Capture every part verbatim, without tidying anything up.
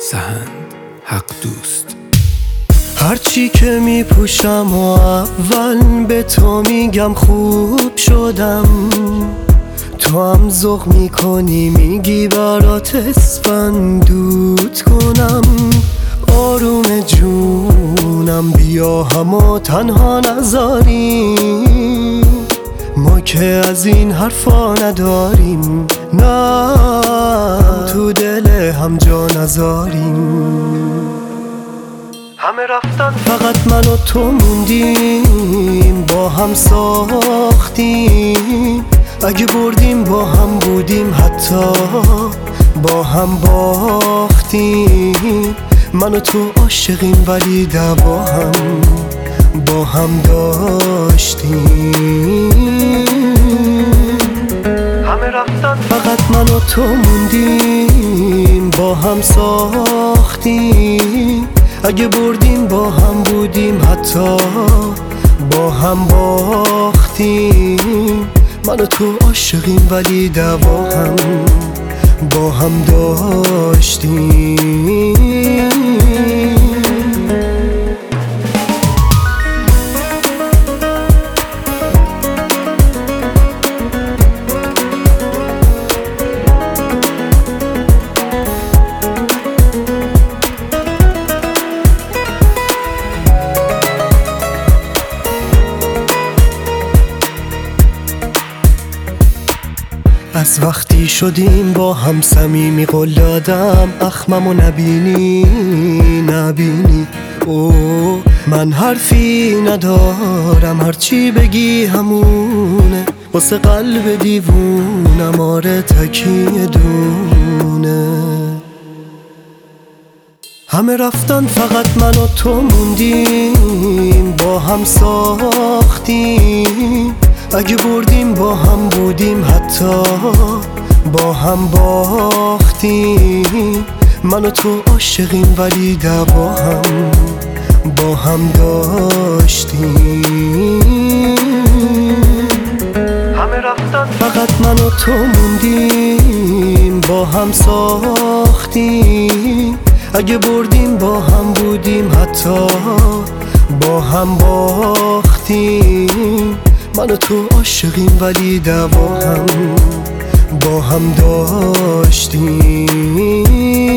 سهند حق دوست. هرچی که میپوشم و اول به تو میگم خوب شدم، تو هم ذوق میکنی میگی برات اسفندود کنم. آروم جونم بیا همو تنها نذاریم، ما که از این حرفا نداریم، نه تو دل هم جا نذاریم. همه رفتن فقط من و تو موندیم، با هم ساختیم، اگه بردیم با هم بودیم، حتی با هم باختیم. من و تو عاشقیم ولی دعوا هم با هم داشتیم. همه رفتن فقط من و تو موندیم، با هم ساختیم، اگه بردیم با هم بودیم، حتی با هم باختیم. من و تو عاشقیم ولی دعوا هم با هم داشتیم. از وقتی شدیم با هم صمیمی، قول دادم اخممو نبینی نبینی. اوه من حرفی ندارم، هرچی بگی همونه، واسه قلب دیوونم آره تکیه دونه. همه رفتن فقط من و تو موندیم، با هم ساختیم، اگه بردیم با هم بودیم، حتی با هم باختیم. من و تو عاشقیم ولی دعوا هم با هم داشتیم. همه رفتن فقط من و تو موندیم، با هم ساختیم، اگه بردیم با هم بودیم، حتی با هم باختیم. من و تو عاشقیم ولی دعوا هم با هم داشتیم.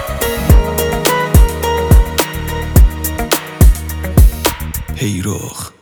هیرخ